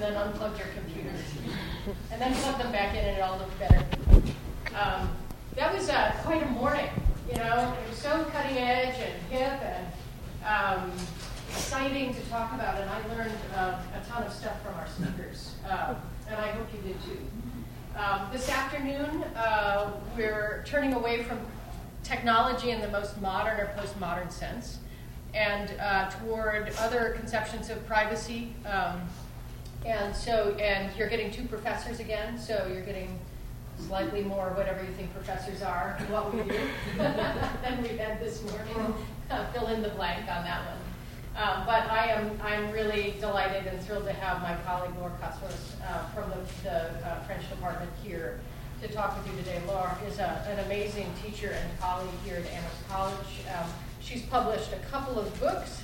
then unplugged your computers. And then plugged them back in and it all looked better. That was quite a morning, you know. It was so cutting edge and hip and exciting to talk about, and I learned a ton of stuff from our speakers, and I hope you did too. This afternoon, we're turning away from technology in the most modern or postmodern sense, and toward other conceptions of privacy. And you're getting two professors again, so you're getting slightly more whatever you think professors are and what we do than we had this morning. Fill in the blank on that one. But I'm really delighted and thrilled to have my colleague Laure Cosros from the French department here to talk with you today. Laure is an amazing teacher and colleague here at Amherst College. She's published a couple of books.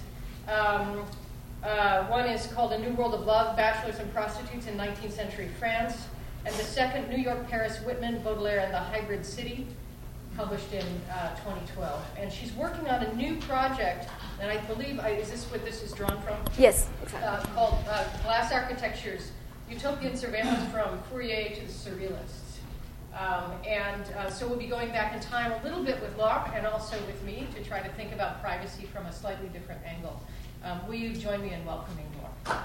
One is called A New World of Love, Bachelors and Prostitutes in 19th Century France, and the second, New York, Paris, Whitman, Baudelaire, and the Hybrid City, published in 2012. And she's working on a new project, and I believe, is this what this is drawn from? Yes, exactly. Called Glass Architectures, Utopian Surveillance from Fourier to the Surrealists. So we'll be going back in time a little bit with Laure and also with me to try to think about privacy from a slightly different angle. Will you join me in welcoming Laure?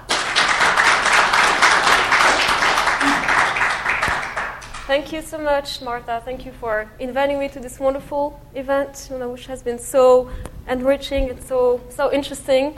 Thank you so much, Martha. Thank you for inviting me to this wonderful event, which has been so enriching and so interesting.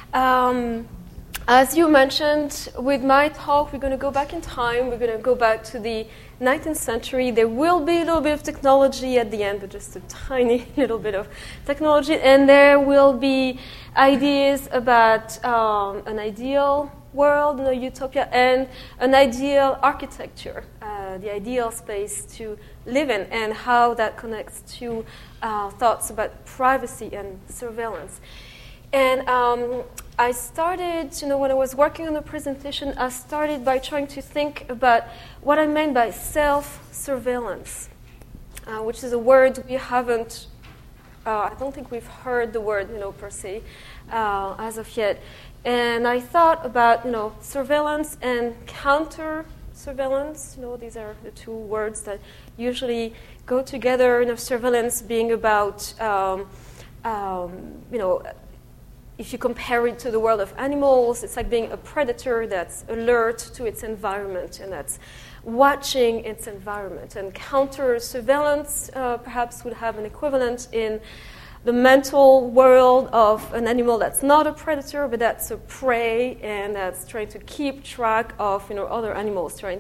As you mentioned, with my talk, we're going to go back in time. We're going to go back to the 19th century. There will be a little bit of technology at the end, but just a tiny little bit of technology. And there will be ideas about an ideal world, a utopia, and an ideal architecture, the ideal space to live in, and how that connects to thoughts about privacy and surveillance. And I started, when I was working on the presentation, I started by trying to think about what I meant by self-surveillance, which is a word we haven't, I don't think we've heard the word, per se, as of yet. And I thought about, surveillance and counter-surveillance. These are the two words that usually go together. Surveillance being about, if you compare it to the world of animals, it's like being a predator that's alert to its environment and that's watching its environment. And counter-surveillance perhaps would have an equivalent in the mental world of an animal that's not a predator, but that's a prey, and that's trying to keep track of other animals trying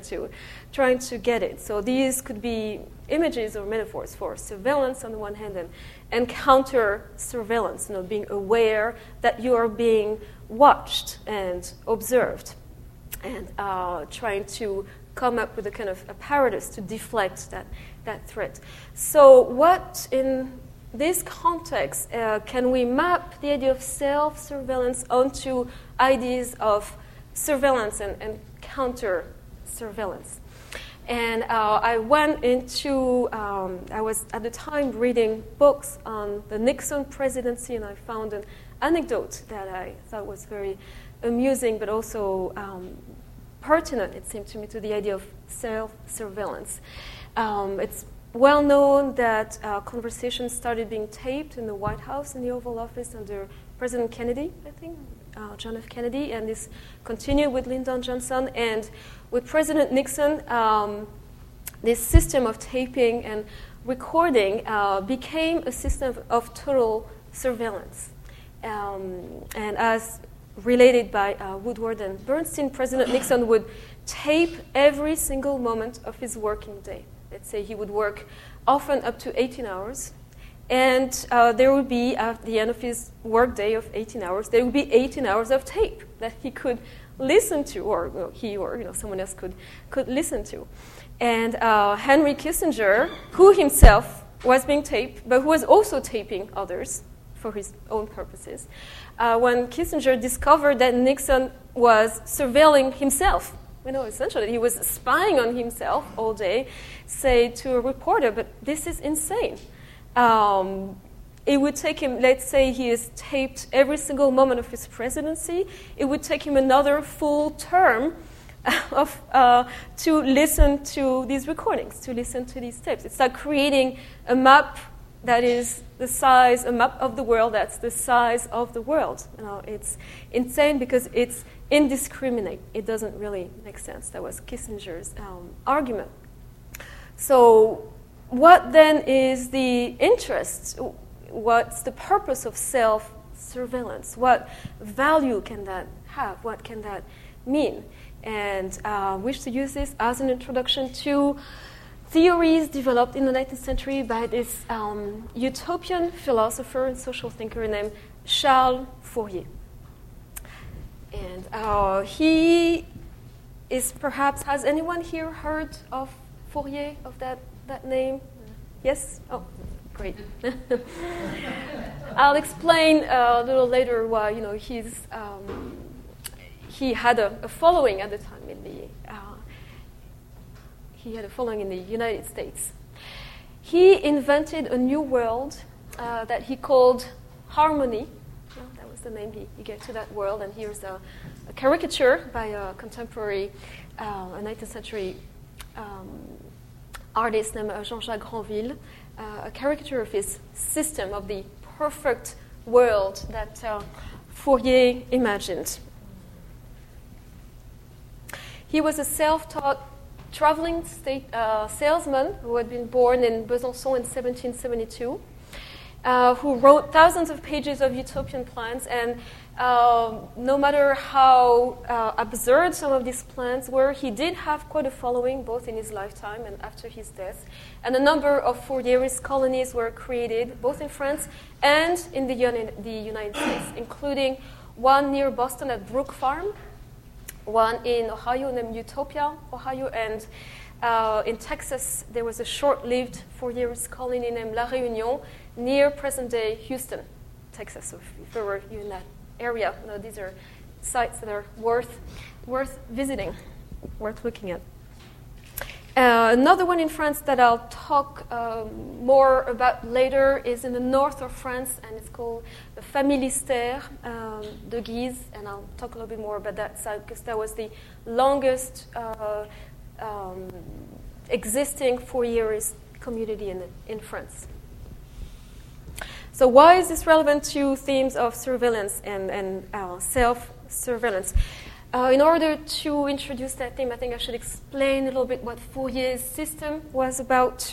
to get it. So these could be images or metaphors for surveillance on the one hand, and counter-surveillance, being aware that you are being watched and observed, and trying to come up with a kind of apparatus to deflect that threat. So what in this context, can we map the idea of self-surveillance onto ideas of surveillance and counter-surveillance? And I went into, I was at the time reading books on the Nixon presidency, and I found an anecdote that I thought was very amusing, but also pertinent, it seemed to me, to the idea of self-surveillance. It's well known that conversations started being taped in the White House, in the Oval Office, under President Kennedy, I think, John F. Kennedy, and this continued with Lyndon Johnson. And with President Nixon, this system of taping and recording became a system of total surveillance. And as related by Woodward and Bernstein, President Nixon would tape every single moment of his working day. Let's say he would work often up to 18 hours, and there would be, at the end of his work day of 18 hours, there would be 18 hours of tape that he could listen to, or he or someone else could listen to. And Henry Kissinger, who himself was being taped, but who was also taping others for his own purposes, when Kissinger discovered that Nixon was surveilling himself, essentially he was spying on himself all day, say to a reporter, but this is insane. It would take him, let's say he is taped every single moment of his presidency, it would take him another full term to listen to these recordings, to listen to these tapes. It's like creating a map that is the size, a map of the world that's the size of the world. It's insane because it's indiscriminate. It doesn't really make sense. That was Kissinger's argument. So what then is the interest? What's the purpose of self-surveillance? What value can that have? What can that mean? And I wish to use this as an introduction to theories developed in the 19th century by this utopian philosopher and social thinker named Charles Fourier. And he is perhaps, has anyone here heard of Fourier, of that name? Yes? Oh, great. I'll explain a little later why, he had a following at the time in the United States. He invented a new world that he called harmony. Well, that was the name he gave to that world. And here's a caricature by a contemporary, a 19th century artist named Jean-Jacques Granville, a caricature of his system, of the perfect world that Fourier imagined. He was a self-taught traveling salesman who had been born in Besançon in 1772, who wrote thousands of pages of utopian plans. And no matter how absurd some of these plans were, he did have quite a following, both in his lifetime and after his death. And a number of Fourierist colonies were created, both in France and in the United States, including one near Boston at Brook Farm, one in Ohio named Utopia, Ohio, and in Texas there was a short-lived Fourierist colony named La Réunion near present-day Houston, Texas. So if you were in that area, these are sites that are worth visiting, worth looking at. Another one in France that I'll talk more about later is in the north of France, and it's called the Familistère de Guise, and I'll talk a little bit more about that site because that was the longest existing Fourierist community in France. So why is this relevant to themes of surveillance and self-surveillance? In order to introduce that theme, I think I should explain a little bit what Fourier's system was about.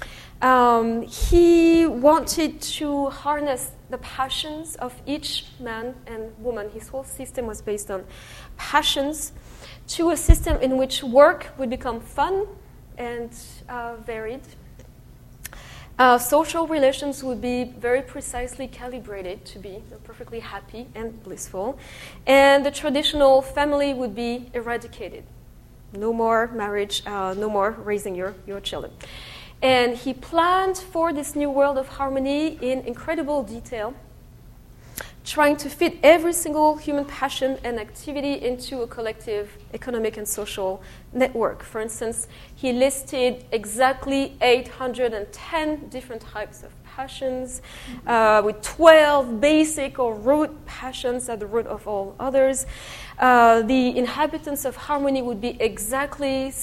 He wanted to harness the passions of each man and woman. His whole system was based on passions, to a system in which work would become fun and varied. Social relations would be very precisely calibrated to be perfectly happy and blissful. And the traditional family would be eradicated. No more marriage, no more raising your children. And he planned for this new world of harmony in incredible detail, trying to fit every single human passion and activity into a collective economic and social network. For instance, he listed exactly 810 different types of passions, with 12 basic or root passions at the root of all others. The inhabitants of harmony would be exactly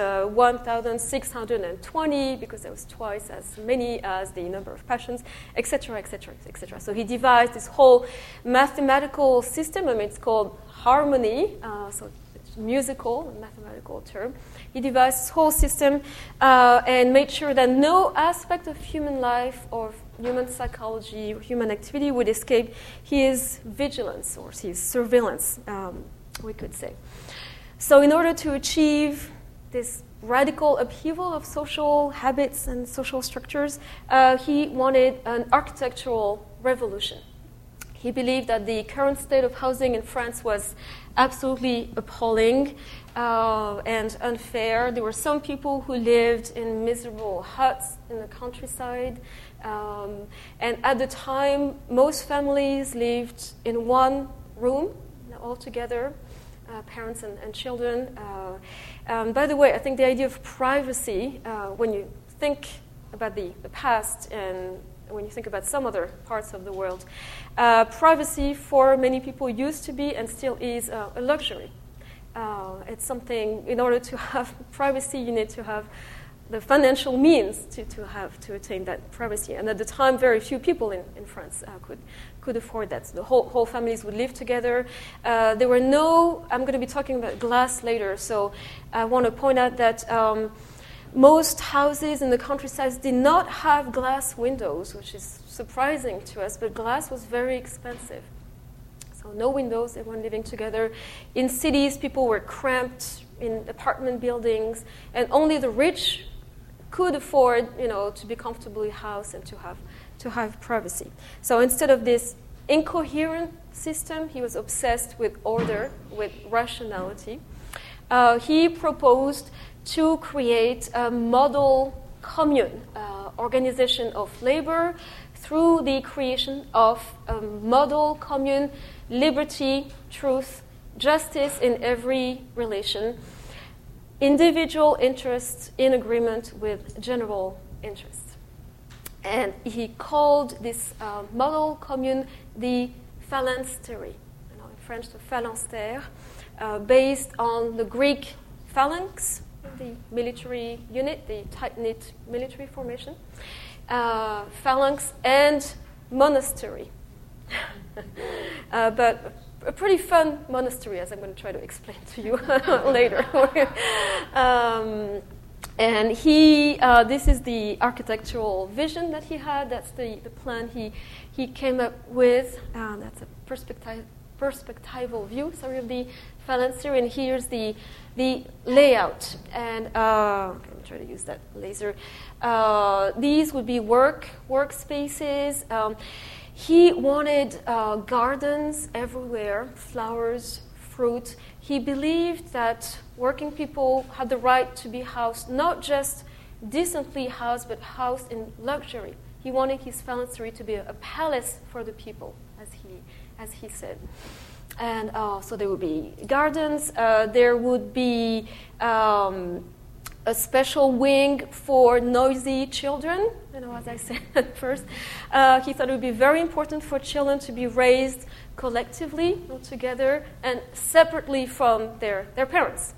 1,620, because there was twice as many as the number of passions, etc., etc., etc. So he devised this whole mathematical system. I mean, it's called harmony, so it's a musical, mathematical term. He devised this whole system and made sure that no aspect of human life or human psychology or human activity would escape his vigilance or his surveillance, we could say. So in order to achieve this radical upheaval of social habits and social structures, he wanted an architectural revolution. He believed that the current state of housing in France was absolutely appalling and unfair. There were some people who lived in miserable huts in the countryside. And at the time, most families lived in one room all together, parents and children. By the way, I think the idea of privacy, when you think about the past and when you think about some other parts of the world, privacy for many people used to be and still is a luxury. It's something, in order to have privacy, you need to have the financial means to attain that privacy. And at the time, very few people in France could afford that. So the whole families would live together. There were no, I'm going to be talking about glass later, so I want to point out that most houses in the countryside did not have glass windows, which is surprising to us, but glass was very expensive. So no windows, they weren't living together. In cities, people were cramped in apartment buildings, and only the rich could afford, to be comfortably housed and to have privacy. So instead of this incoherent system, he was obsessed with order, with rationality. He proposed to create a model commune, organization of labor, through the creation of a model commune, liberty, truth, justice in every relation, individual interests in agreement with general interests. And he called this model commune the phalanstery, in French, the phalanstère, based on the Greek phalanx, the military unit, the tight-knit military formation, phalanx and monastery. But a pretty fun monastery, as I'm going to try to explain to you later. And this is the architectural vision that he had. That's the plan he came up with. That's a perspectival view, of the phalanstery. And here's the layout. And I'm going to try to use that laser. These would be workspaces. He wanted gardens everywhere, flowers, fruit. He believed that working people had the right to be housed, not just decently housed, but housed in luxury. He wanted his phalanstery to be a palace for the people, as he said. And so there would be gardens. There would be a special wing for noisy children, as I said at first. He thought it would be very important for children to be raised collectively, together, and separately from their parents.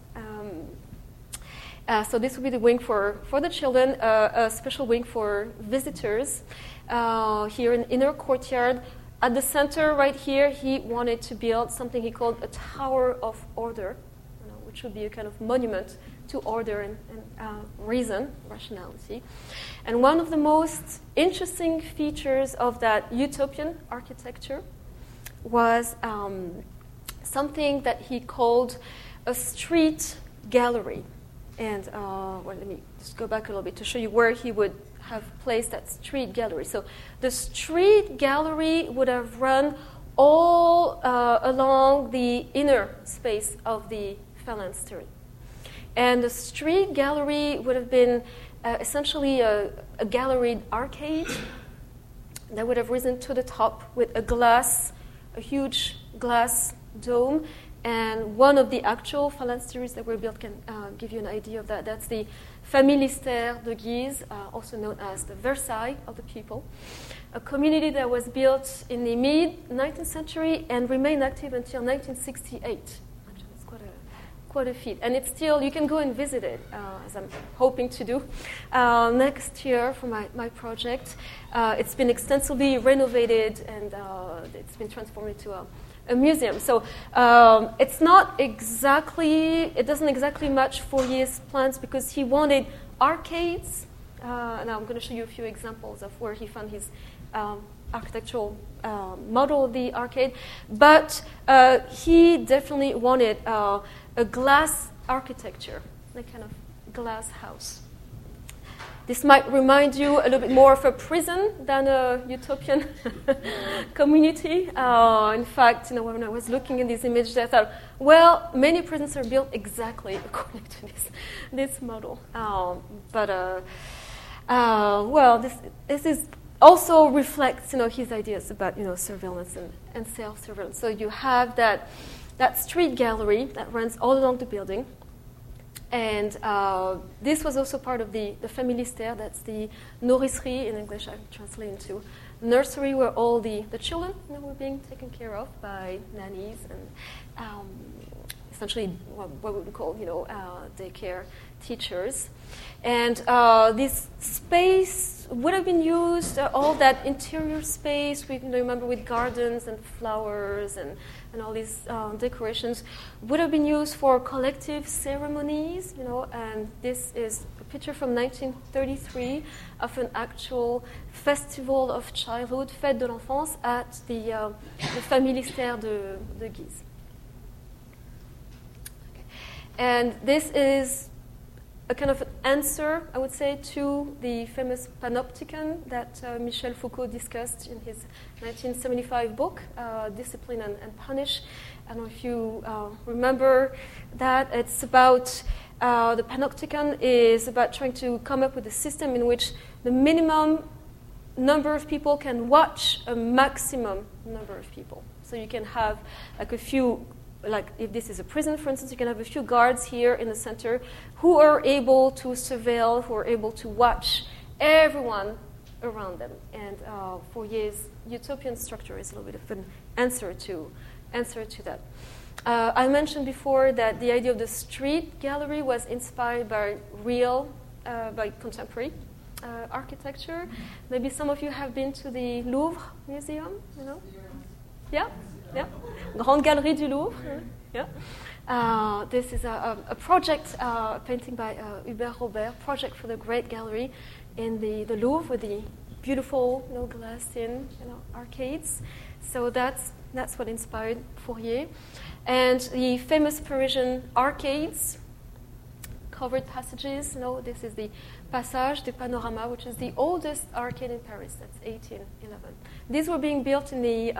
So this would be the wing for the children, a special wing for visitors. Here in inner courtyard, at the center right here, he wanted to build something he called a tower of order, which would be a kind of monument to order and reason, rationality. And one of the most interesting features of that utopian architecture was something that he called a street gallery. And let me just go back a little bit to show you where he would have placed that street gallery. So the street gallery would have run all along the inner space of the phalanstery. And the street gallery would have been essentially a galleried arcade that would have risen to the top with a huge glass dome. And one of the actual phalansteries that were built can give you an idea of that. That's the Familistère de Guise, also known as the Versailles of the people, a community that was built in the mid-19th century and remained active until 1968. Quite a feat. And it's still, you can go and visit it, as I'm hoping to do next year for my project. It's been extensively renovated and it's been transformed into a museum. So it doesn't exactly match Fourier's plans because he wanted arcades. And I'm going to show you a few examples of where he found his architectural model of the arcade. But he definitely wanted a glass architecture, a kind of glass house. This might remind you a little bit more of a prison than a utopian community. In fact, when I was looking at this image, I thought, well, many prisons are built exactly according to this model. This is also reflects, his ideas about, surveillance and self-surveillance. So you have that street gallery that runs all along the building. And this was also part of the Familistère. That's the nourricerie, in English I translate into nursery, where all the children were being taken care of by nannies and essentially what we would call, daycare teachers. And this space would have been used, all that interior space, remember, with gardens and flowers and all these decorations, would have been used for collective ceremonies, and this is a picture from 1933 of an actual festival of childhood, Fête de l'Enfance, at the Familistère de Guise. Okay. And this is a kind of an answer, I would say, to the famous panopticon that Michel Foucault discussed in his 1975 book, Discipline and Punish. I don't know if you remember that. It's about, the panopticon is about trying to come up with a system in which the minimum number of people can watch a maximum number of people. So you can have like a few, like if this is a prison, for instance, you can have a few guards here in the center who are able to surveil, who are able to watch everyone around them. And Fourier's utopian structure is a little bit of an answer to that. I mentioned before that the idea of the street gallery was inspired by by contemporary architecture. Maybe some of you have been to the Louvre Museum, Yeah? Yeah, Grande Galerie du Louvre. Yeah, this is a project, painting by Hubert Robert, project for the Great Gallery in the Louvre with the beautiful, glass-in, arcades. So that's what inspired Fourier, and the famous Parisian arcades, covered passages. This is the Passage des Panoramas, which is the oldest arcade in Paris. That's 1811. These were being built in the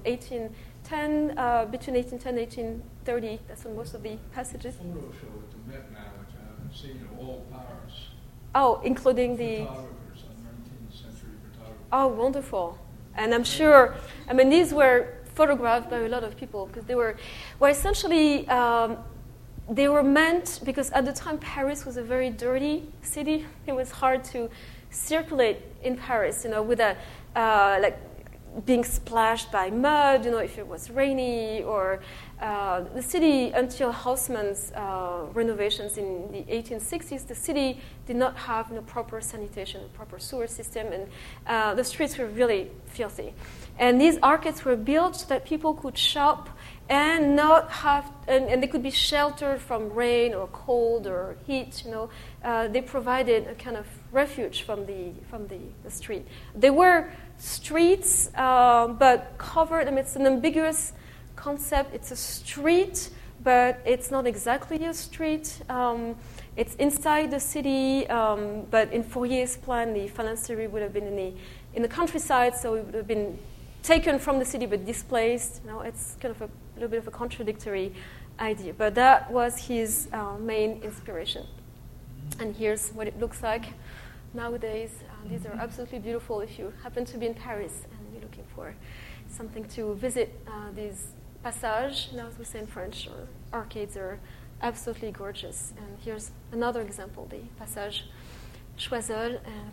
1810, between 1810 and 1830. That's when most of the passages. Photo show at the Met now, which I haven't seen in all Paris. Oh, including the photographers, 19th century photographers. Oh, wonderful! And I'm sure. These were photographed by a lot of people because they were, essentially. They were meant because at the time Paris was a very dirty city. It was hard to circulate in Paris, with a being splashed by mud, if it was rainy, or the city until Haussmann's renovations in the 1860s, the city did not have proper sanitation, a proper sewer system, and the streets were really filthy. And these arcades were built so that people could shop and not have, and they could be sheltered from rain or cold or heat. They provided a kind of refuge from the street. They were streets, but covered. It's an ambiguous concept. It's a street, but it's not exactly a street. It's inside the city, but in Fourier's plan, the phalanstery would have been in the countryside, so it would have been taken from the city but displaced. It's kind of a little bit of a contradictory idea, but that was his main inspiration. And here's what it looks like nowadays. These are absolutely beautiful if you happen to be in Paris and you're looking for something to visit. These passages, as we say in French, or arcades, are absolutely gorgeous. And here's another example, the Passage Choiseul, and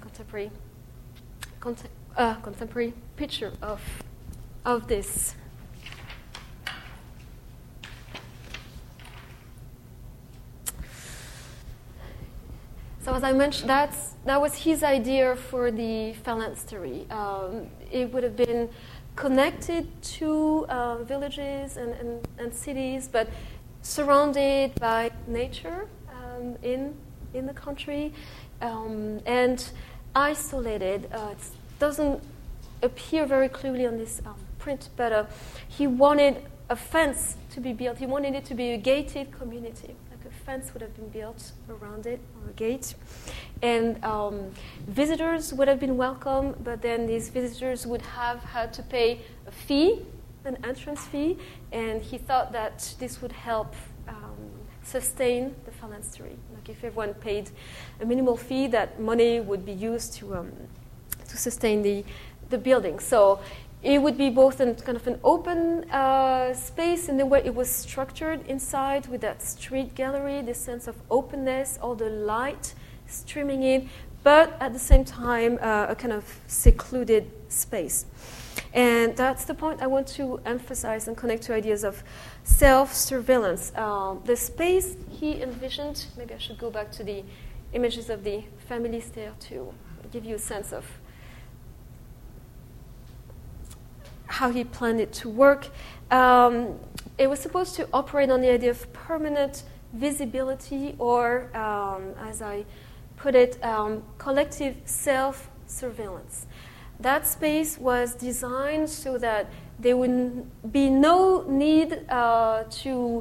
contemporary picture of this. So as I mentioned, that was his idea for the phalanstery. It would have been connected to villages and cities, but surrounded by nature in the country, and isolated. It doesn't appear very clearly on this print, but he wanted a fence to be built. He wanted it to be a gated community. A fence would have been built around it, or a gate. And visitors would have been welcome, but then these visitors would have had to pay a fee, an entrance fee, and he thought that this would help sustain the phalanstery. Like if everyone paid a minimal fee, that money would be used to sustain the building. So it would be both in kind of an open space in the way it was structured inside with that street gallery, this sense of openness, all the light streaming in, but at the same time a kind of secluded space. And that's the point I want to emphasize and connect to ideas of self-surveillance. The space he envisioned, maybe I should go back to the images of the family stair to give you a sense of how he planned it to work. It was supposed to operate on the idea of permanent visibility, or, as I put it, collective self-surveillance. That space was designed so that there would be no need to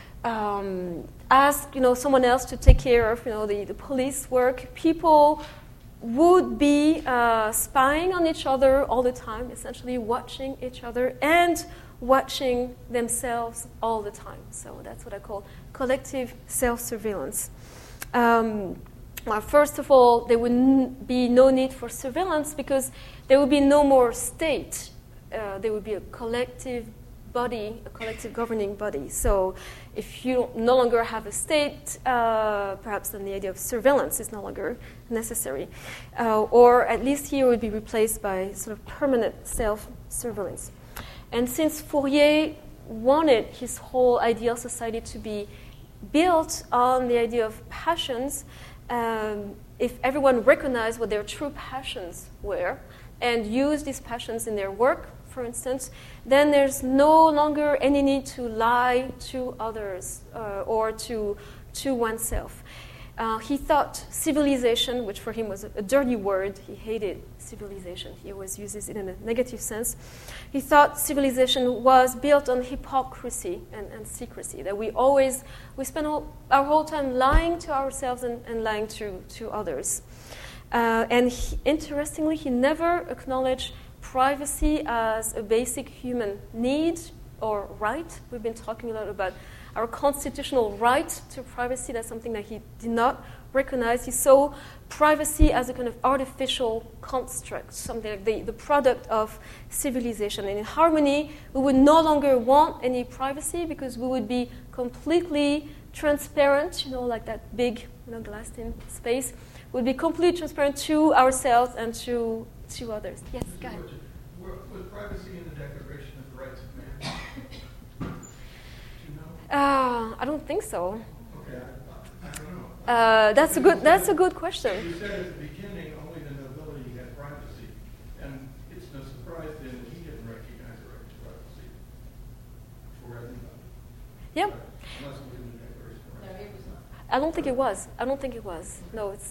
ask, someone else to take care of, the police work. People would be spying on each other all the time, essentially watching each other and watching themselves all the time. So that's what I call collective self-surveillance. Well, first of all, there would be no need for surveillance because there would be no more state. There would be a collective body, a collective governing body. So if you no longer have a state, perhaps then the idea of surveillance is no longer necessary. Or at least here it would be replaced by sort of permanent self-surveillance. And since Fourier wanted his whole ideal society to be built on the idea of passions, if everyone recognized what their true passions were and used these passions in their work, for instance, then there's no longer any need to lie to others or to oneself. He thought civilization, which for him was a dirty word, he hated civilization. He always uses it in a negative sense. He thought civilization was built on hypocrisy and secrecy, that we spend our whole time lying to ourselves and lying to others. Interestingly, he never acknowledged privacy as a basic human need or right. We've been talking a lot about our constitutional right to privacy. That's something that he did not recognize. He saw privacy as a kind of artificial construct, something like the product of civilization. And in harmony, we would no longer want any privacy because we would be completely transparent, like that big glassed in space, would be completely transparent to ourselves and to others. Yes, go ahead. Was privacy in the Declaration of the Rights of Man? I don't think so. Okay, I don't know. That's a good question. You said at the beginning only the nobility had privacy, and it's no surprise then that he didn't recognize the right to privacy for everybody. Yep. Unless it was in the Declaration of the Rights. No, it was not. I don't think it was. No, it's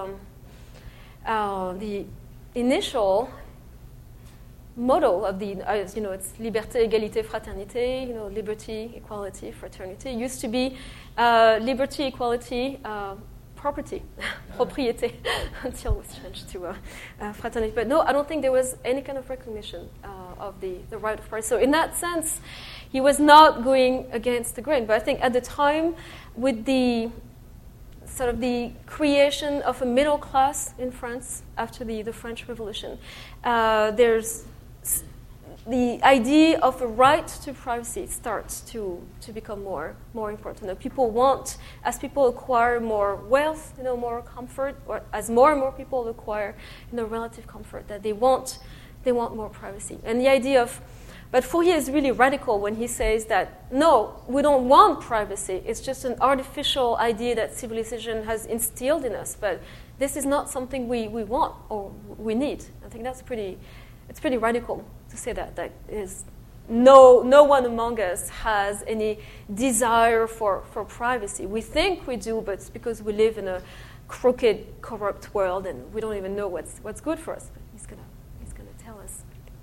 the initial motto of the, it's liberté, égalité, fraternité, liberty, equality, fraternity. It used to be liberty, equality, property, propriété, until it was changed to fraternity. But no, I don't think there was any kind of recognition of the right of privacy. So in that sense, he was not going against the grain. But I think at the time, with the sort of the creation of a middle class in France after the French Revolution, there's the idea of a right to privacy starts to become more important. People want, as people acquire more wealth, more comfort, or as more and more people acquire, relative comfort, that they want more privacy. And the idea of, but Fourier is really radical when he says that, no, we don't want privacy. It's just an artificial idea that civilization has instilled in us. But this is not something we want or we need. I think it's pretty radical to say that. That is, no one among us has any desire for privacy. We think we do, but it's because we live in a crooked, corrupt world and we don't even know what's good for us. But he's gonna tell us.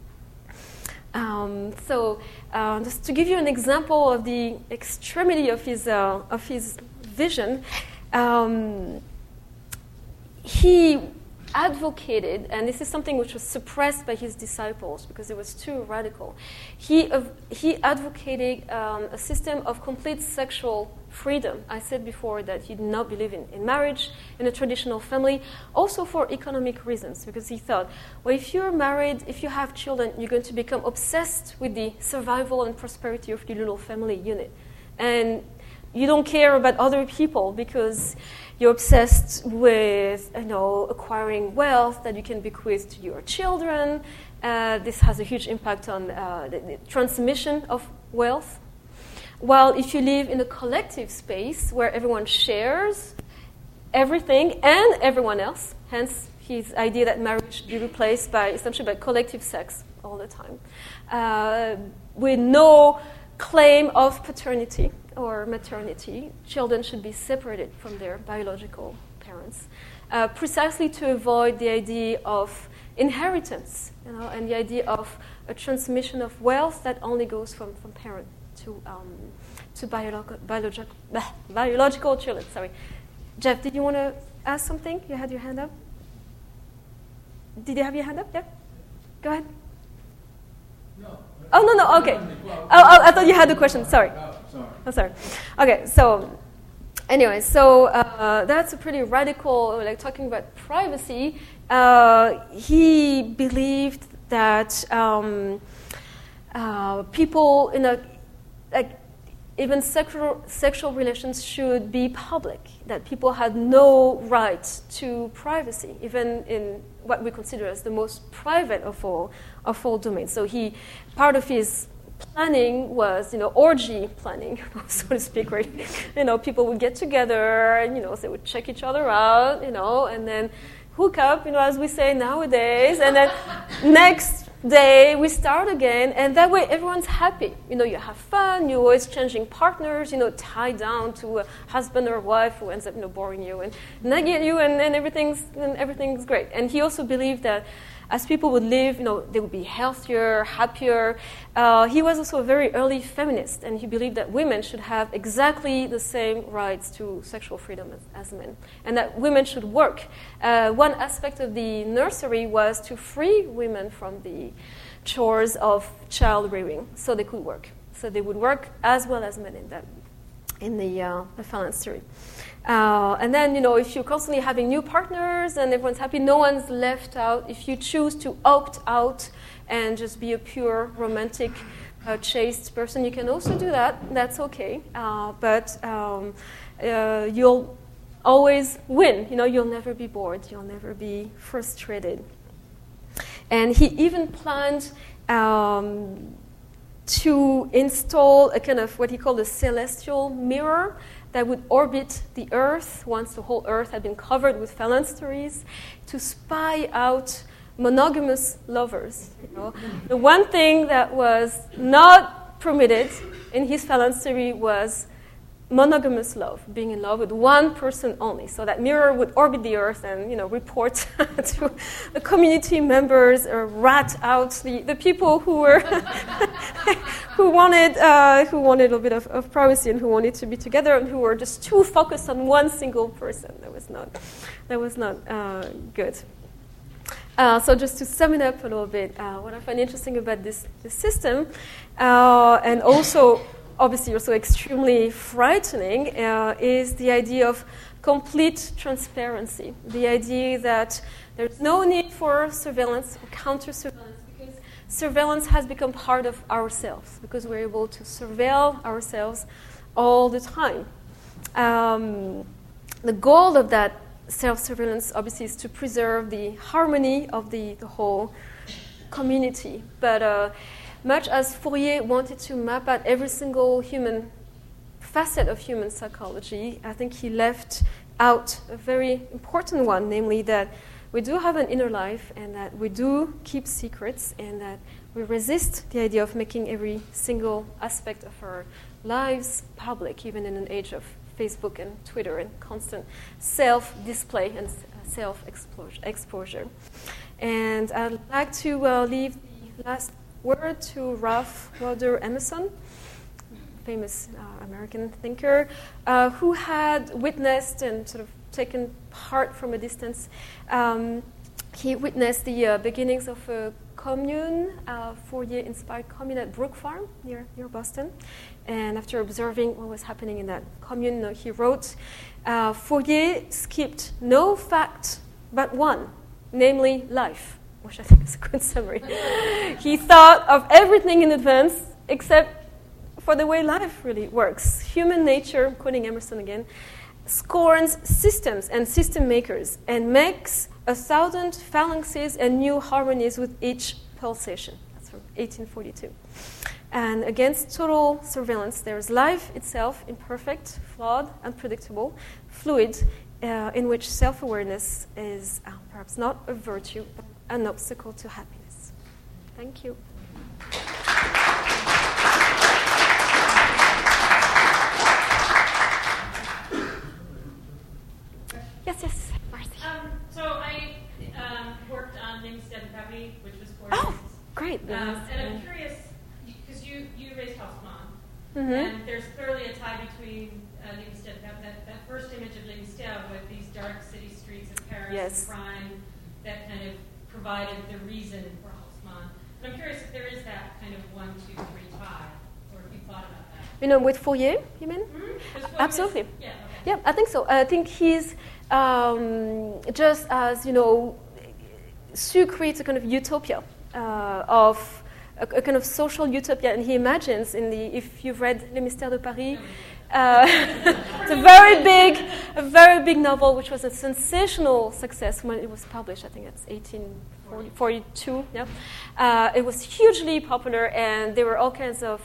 Just to give you an example of the extremity of his vision, he advocated, and this is something which was suppressed by his disciples because it was too radical. He advocated a system of complete sexual freedom. I said before that he did not believe in marriage, in a traditional family, also for economic reasons, because he thought, well, if you're married, if you have children, you're going to become obsessed with the survival and prosperity of your little family unit. And you don't care about other people because you're obsessed with, acquiring wealth that you can bequeath to your children, This has a huge impact on the transmission of wealth. While if you live in a collective space where everyone shares everything and everyone else, hence his idea that marriage should be replaced by essentially by collective sex all the time, with no claim of paternity or maternity, children should be separated from their biological parents, precisely to avoid the idea of inheritance, and the idea of a transmission of wealth that only goes from parent to biological children. Sorry, Jeff, did you want to ask something? You had your hand up. Did you have your hand up? Yeah, go ahead. No. Oh no. Okay. Oh, I thought you had the question. Sorry. Oh, sorry. Okay, so anyway, so that's a pretty radical, like talking about privacy. He believed that people in even sexual relations should be public, that people had no right to privacy, even in what we consider as the most private of all domains. So part of his planning was, orgy planning, so to speak, right? People would get together and, they would check each other out, and then hook up, as we say nowadays, and then next day we start again, and that way everyone's happy. You have fun, you're always changing partners, tied down to a husband or wife who ends up, boring you and nagging at you, and everything's great. And he also believed that as people would live, they would be healthier, happier. He was also a very early feminist, and he believed that women should have exactly the same rights to sexual freedom as men, and that women should work. One aspect of the nursery was to free women from the chores of child rearing, so they could work. So they would work as well as men in the phalanstery. And then, if you're constantly having new partners and everyone's happy, no one's left out. If you choose to opt out and just be a pure romantic, chaste person, you can also do that. That's okay. But you'll always win. You'll never be bored. You'll never be frustrated. And he even planned to install a kind of what he called a celestial mirror that would orbit the Earth once the whole Earth had been covered with phalansteries, to spy out monogamous lovers. The one thing that was not permitted in his phalanstery was monogamous love, being in love with one person only. So that mirror would orbit the Earth and report to the community members, or rat out the people who were who wanted a bit of privacy and who wanted to be together and who were just too focused on one single person. That was not good. So just to sum it up a little bit, what I find interesting about this system, and also obviously also extremely frightening, is the idea of complete transparency. The idea that there's no need for surveillance or counter-surveillance, because surveillance has become part of ourselves, because we're able to surveil ourselves all the time. The goal of that self-surveillance obviously is to preserve the harmony of the whole community. But much as Fourier wanted to map out every single human facet of human psychology, I think he left out a very important one, namely that we do have an inner life and that we do keep secrets and that we resist the idea of making every single aspect of our lives public, even in an age of Facebook and Twitter and constant self-display and self-exposure. And I'd like to leave the last word to Ralph Waldo Emerson, famous American thinker, who had witnessed and sort of taken part from a distance. He witnessed the beginnings of a commune, Fourier-inspired commune at Brook Farm near Boston. And after observing what was happening in that commune, he wrote, Fourier skipped no fact but one, namely life, which I think is a good summary. He thought of everything in advance except for the way life really works. Human nature, quoting Emerson again, scorns systems and system makers and makes 1,000 phalanxes and new harmonies with each pulsation. That's from 1842. And against total surveillance, there is life itself, imperfect, flawed, unpredictable, fluid, in which self-awareness is perhaps not a virtue, but an obstacle to happiness. Thank you. Yes, Marcy. So I worked on Lingstead and Papy, which was 4 Oh, years. great. And I'm curious, because you raised Haussmann, Mm-hmm. and there's clearly a tie between Lingstead and Papy, that first image of Lingstead with these dark city streets of Paris Yes. and crime that kind of provided the reason for Haussmann. And I'm curious if there is that kind of 1, 2, 3 tie, or if you thought about that. With Fourier, you mean? Mm-hmm. Absolutely. Yeah, okay. Yeah, I think so. I think he's just as, Sue creates a kind of utopia of a kind of social utopia, and he imagines if you've read Les Mystères de Paris, it's a very big novel, which was a sensational success when it was published. I think it's 1842. Yeah, it was hugely popular, and there were all kinds of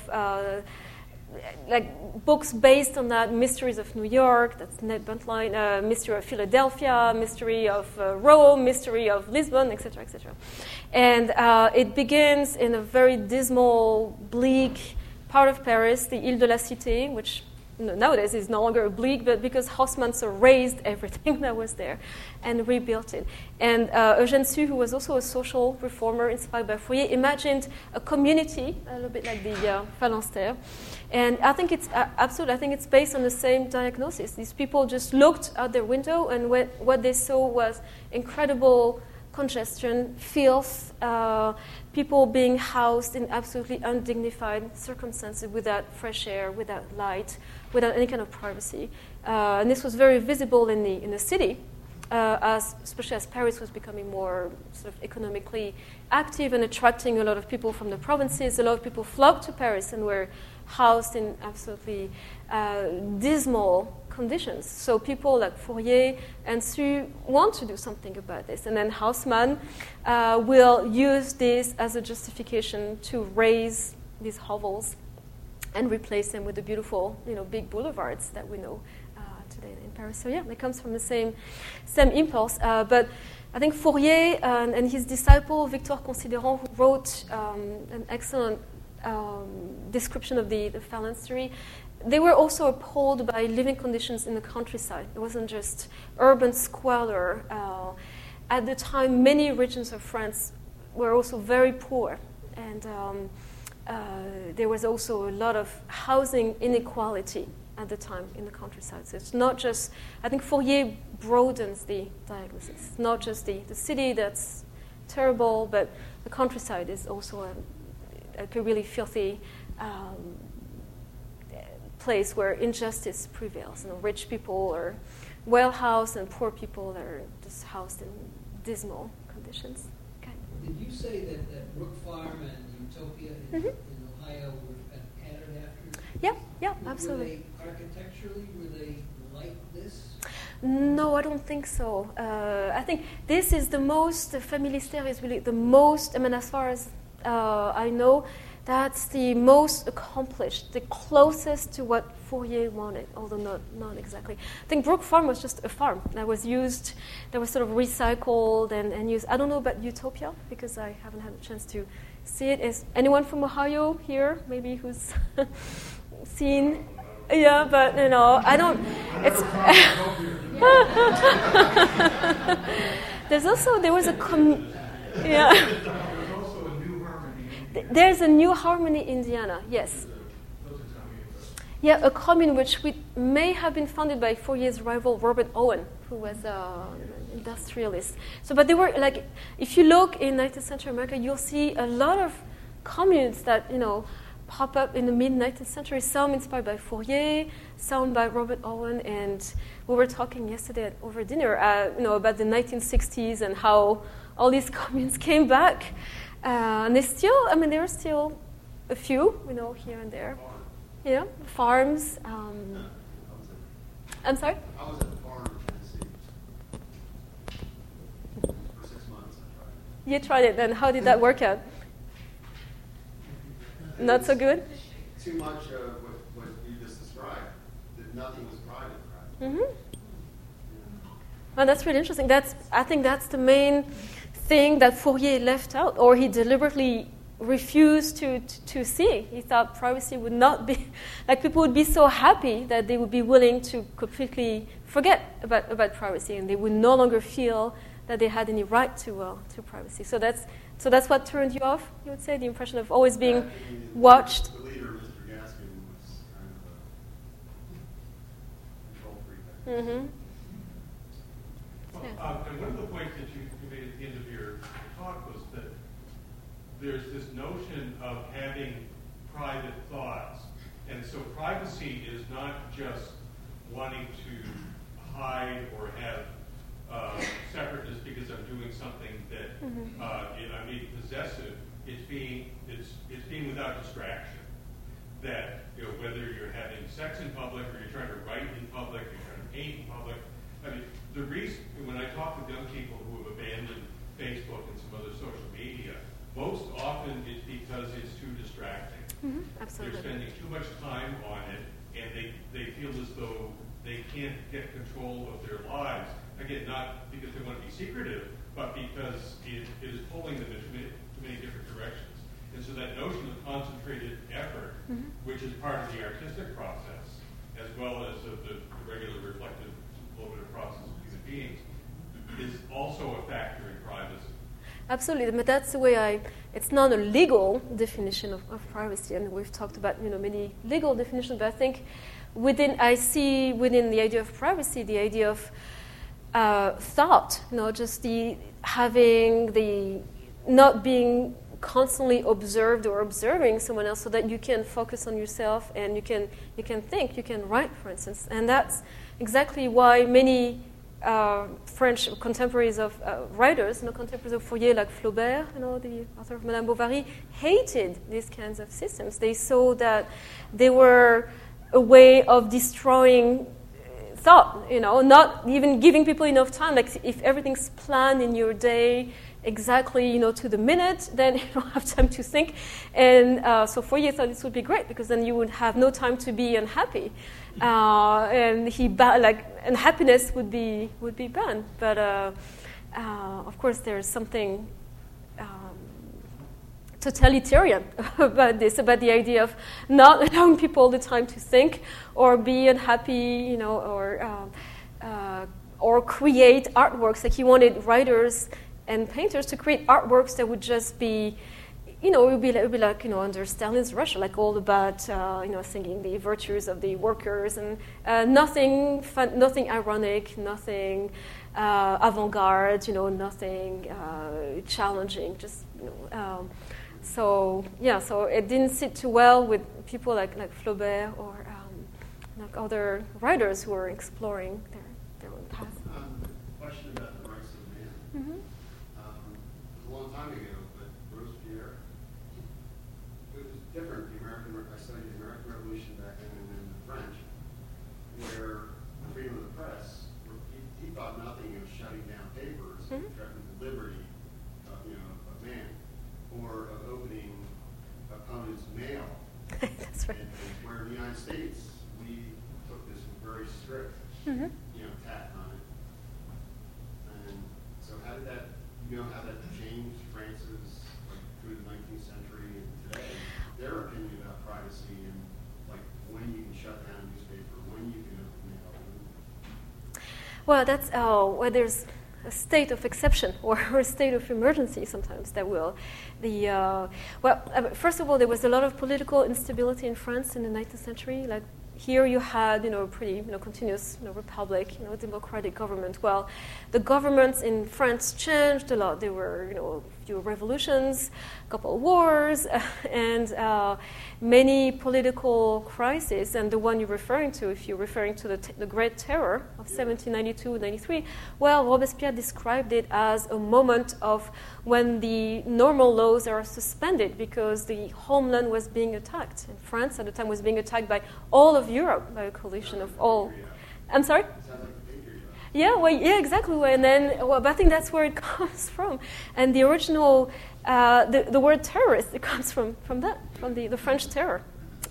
books based on that. Mysteries of New York, that's Ned Buntline, Mystery of Philadelphia, Mystery of Rome, Mystery of Lisbon, etc., etc. And it begins in a very dismal, bleak part of Paris, the Ile de la Cité, which nowadays is no longer bleak, but because Haussmann raised everything that was there and rebuilt it. And Eugène Sue, who was also a social reformer inspired by Fourier, imagined a community, a little bit like the Phalanstère. And I think it's absolutely, I think it's based on the same diagnosis. These people just looked out their window, and what they saw was incredible congestion, filth, people being housed in absolutely undignified circumstances without fresh air, without light, without any kind of privacy. And this was very visible in the city, especially as Paris was becoming more sort of economically active and attracting a lot of people from the provinces. A lot of people flocked to Paris and were housed in absolutely dismal conditions. So people like Fourier and Sue want to do something about this. And then Haussmann will use this as a justification to raise these hovels and replace them with the beautiful, big boulevards that we know today in Paris. So yeah, it comes from the same impulse. But I think Fourier and his disciple Victor Considérant, who wrote an excellent description of the phalanstery, they were also appalled by living conditions in the countryside. It wasn't just urban squalor. At the time, many regions of France were also very poor, and there was also a lot of housing inequality at the time in the countryside. So it's not just, I think Fourier broadens the diagnosis. It's not just the city that's terrible, but the countryside is also a really filthy place where injustice prevails. Rich people are well housed, and poor people are just housed in dismal conditions. Okay. Did you say that Brook Farm and Utopia in Ohio were patterned after? Yeah, absolutely. Were they architecturally, were they like this? No, I don't think so. I think this is the Famille-Mystère is really the most, as far as I know, that's the most accomplished, the closest to what Fourier wanted, although not exactly. I think Brook Farm was just a farm that was used, that was sort of recycled and used. I don't know about Utopia, because I haven't had a chance to see it. Is anyone from Ohio here, maybe, who's seen? Yeah, but, I don't, it's... there was a... Yeah. There's a New Harmony, Indiana, yes. Yeah, a commune which may have been founded by Fourier's rival Robert Owen, who was an industrialist. So, but they were if you look in 19th century America, you'll see a lot of communes that, pop up in the mid-19th century, some inspired by Fourier, some by Robert Owen, and we were talking yesterday over dinner, about the 1960s and how all these communes came back. And there are still a few, here and there. Yeah, farms. I'm sorry? I was at the farm in Tennessee for 6 months. You tried it, and how did that work out? not so good. Too much of what you just described, that nothing was private. Mm-hmm. Well, that's really interesting. I think that's the main thing that Fourier left out, or he deliberately refused to see. He thought privacy would not be, like people would be so happy that they would be willing to completely forget about privacy, and they would no longer feel that they had any right to privacy. So that's what turned you off, you would say, the impression of always being watched. The leader, Mr. Gaskin, was kind of a control freak. Mm-hmm. And one of the points that you made at the end of your talk was that there's this notion of having private thoughts. And so privacy is not just wanting to hide or have separateness because I'm doing something that I'm being possessive. It's being without distraction. That whether you're having sex in public or you're trying to write in public, you're trying to paint in public. I mean, the reason when I talk with young people who have abandoned Facebook and some other social media, most often it's because it's too distracting. Mm-hmm. Absolutely. They're spending too much time on it, and they feel as though they can't get control of their lives. Again, not because they want to be secretive, but because it is pulling them in many different directions. And so that notion of concentrated effort, which is part of the artistic process, as well as of the regular reflective deliberative process of human beings, is also a factor in privacy. Absolutely, but that's the way it's not a legal definition of privacy, and we've talked about many legal definitions, but I think I see within the idea of privacy, the idea of thought, just not being constantly observed or observing someone else, so that you can focus on yourself and you can think, you can write, for instance, and that's exactly why many French contemporaries of writers, contemporaries of Fourier, like Flaubert, the author of Madame Bovary, hated these kinds of systems. They saw that they were a way of destroying thought, not even giving people enough time. Like if everything's planned in your day exactly, to the minute, then you don't have time to think. And so Fourier thought this would be great because then you would have no time to be unhappy, and happiness would be banned. But of course, there's something totalitarian about this, about the idea of not allowing people the time to think or be unhappy, or create artworks. Like he wanted writers and painters to create artworks that would just be, it would be like under Stalin's Russia, like all about, singing the virtues of the workers and nothing fun, nothing ironic, nothing avant-garde, nothing challenging, just, so it didn't sit too well with people like Flaubert or like other writers who were exploring their own path. Question about the rights of man. Mm-hmm. A long time ago, but Robespierre, it was different. I studied the American Revolution back then and then the French, where freedom of the press, he thought nothing of shutting down papers, threatening the liberty of man, or of opening opponents' mail. That's right. And where in the United States, we took this very strict, tack on it. And so how did that, how that changed France's, through the 19th century and today, their opinion about privacy and, when you can shut down a newspaper, when you can open mail? Well, that's where there's a state of exception or a state of emergency sometimes that will. First of all, there was a lot of political instability in France in the 19th century. Like here you had, a pretty, continuous, republic, democratic government. Well, the governments in France changed a lot. There were, a few revolutions, a couple of wars, and many political crises. And the one you're referring to, if you're referring to the Great Terror of 1792-93, well, Robespierre described it as a moment of when the normal laws are suspended because the homeland was being attacked. And France at the time was being attacked by all of Europe, by a coalition of all. I'm sorry? Yeah, exactly. And then, but I think that's where it comes from. And the original, the word terrorist, it comes from the French terror.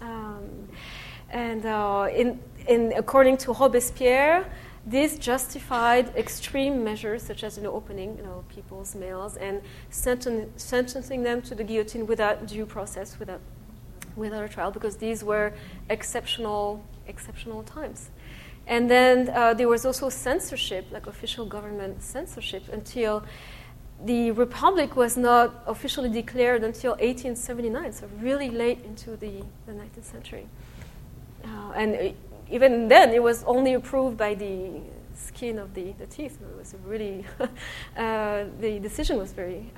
According to Robespierre, this justified extreme measures such as opening people's mails and sentencing them to the guillotine without due process, without a trial, because these were exceptional times. And then there was also censorship, like official government censorship, until the Republic was not officially declared until 1879, so really late into the 19th century. And even then, it was only approved by the skin of the teeth. It was really, the decision was very,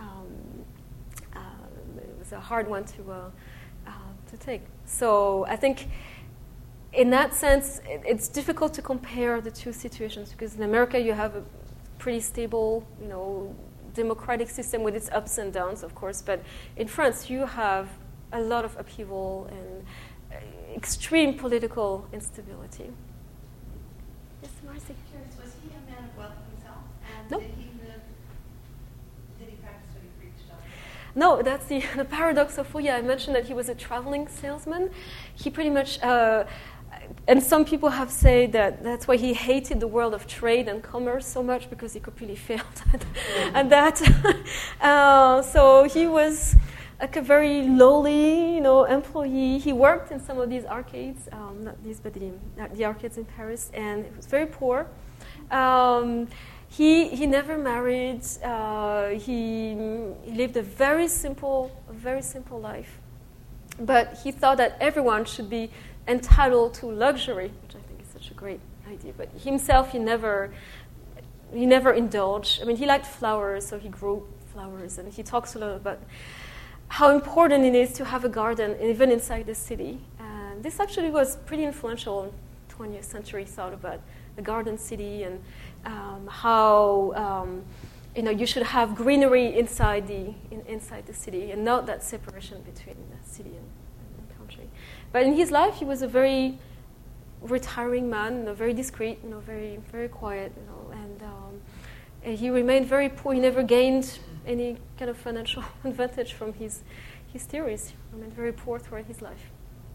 it was a hard one to take. So I think in that sense, it's difficult to compare the two situations, because in America you have a pretty stable, democratic system with its ups and downs, of course. But in France, you have a lot of upheaval and extreme political instability. Yes, Marcy? Curious, was he a man of wealth himself? And Nope. Did he practice what he preached on? No, that's the paradox of Fouillade. I mentioned that he was a traveling salesman. He pretty much, and some people have said that that's why he hated the world of trade and commerce so much, because he completely failed at that. So he was like a very lowly, employee. He worked in some of these arcades, not these, but the arcades in Paris, and he was very poor. He never married. He lived a very simple life, but he thought that everyone should be entitled to luxury, which I think is such a great idea. But himself, he never indulged. I mean, he liked flowers, so he grew flowers, and he talks a lot about how important it is to have a garden, even inside the city. And this actually was pretty influential in 20th century thought about the garden city, and how you should have greenery inside the city, and not that separation between the city and country. But in his life, he was a very retiring man, very discreet, very very quiet, and he remained very poor. He never gained any kind of financial advantage from his theories. He remained very poor throughout his life.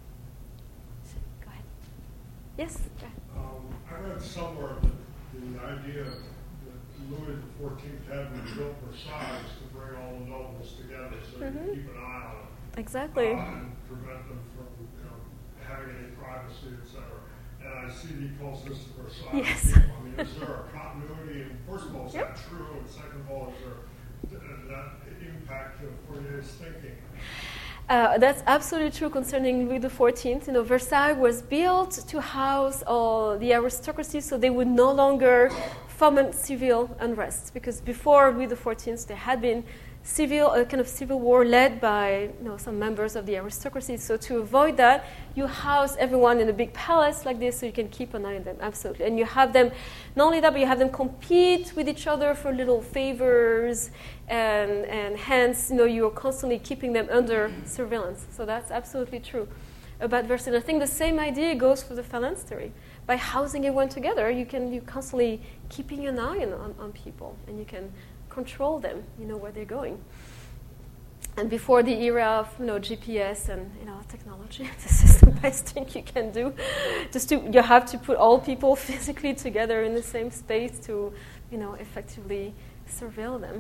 Go ahead. Yes. Go ahead. I read somewhere that the idea that Louis XIV had when he built Versailles to bring all the nobles together so you could keep an eye on them. Exactly. And prevent them from having any privacy, etc. And I see he calls this the Versailles. Yes. People. I mean, is there a continuity? And first of all, is that true? And second of all, is there that impact of Fourier's thinking? That's absolutely true concerning Louis XIV. Versailles was built to house all the aristocracy, so they would no longer foment civil unrest. Because before Louis XIV, there had been a kind of civil war led by some members of the aristocracy. So to avoid that, you house everyone in a big palace like this, so you can keep an eye on them. Absolutely, and you have them. Not only that, but you have them compete with each other for little favors, and hence, you're constantly keeping them under surveillance. So that's absolutely true about Versailles. I think the same idea goes for the phalanstery. By housing everyone together, you're constantly keeping an eye on people, and you can control them, where they're going. And before the era of GPS and technology, this is the best thing you can do. You have to put all people physically together in the same space to effectively surveil them.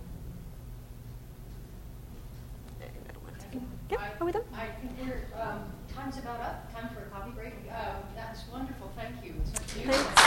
Yeah, are we done? I think we're time's about up. Time for a coffee break. That's wonderful. Thank you. It's such a